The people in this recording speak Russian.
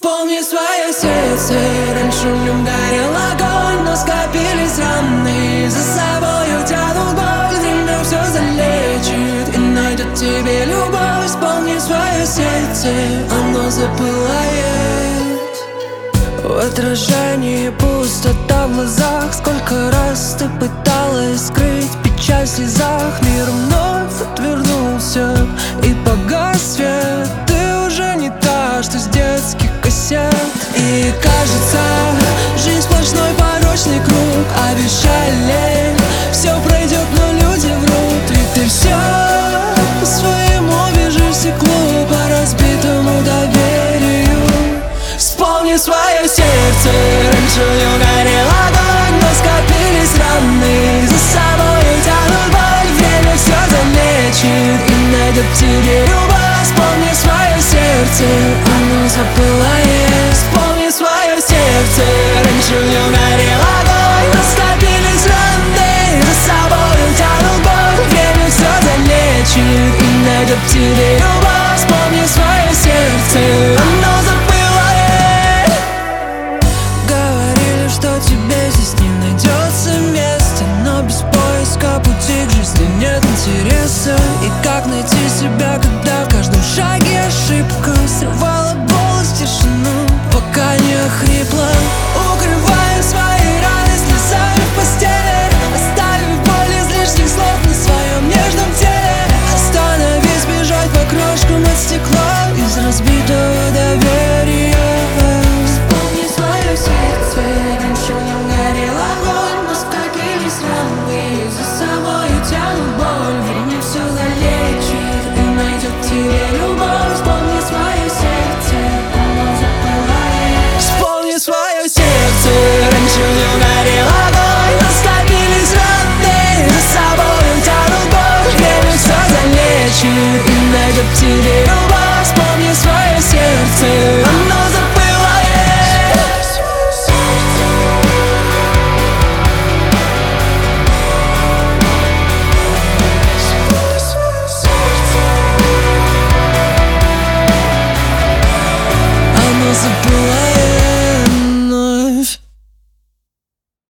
Вспомни свое сердце, раньше в нем горел огонь, но скопились раны, за собою тянут боль. Время все залечит и найдет тебе любовь. Вспомни свое сердце, оно запылает. В отражении пустота в глазах. Сколько раз ты пыталась скрыть печаль в слезах. Мир вновь отвернулся и погас свет. Ты уже не та, что с детских кассет. И кажется, жизнь сплошной порочный круг. Обещали, все пройдет, но люди врут. Ведь ты все по-своему бежишь в стеклу, по разбитому доверию. Вспомни свое сердце, раньше в нем горел огонь, но скопились раны, за собой тянут боль. Время все залечит и найдет тебе любовь. Вспомни свое сердце, оно запылает. Вспомни свое сердце, раньше в нем горел огонь, но скопились раны, за собой тянут боль. Время все залечит и найдет тебе любовь.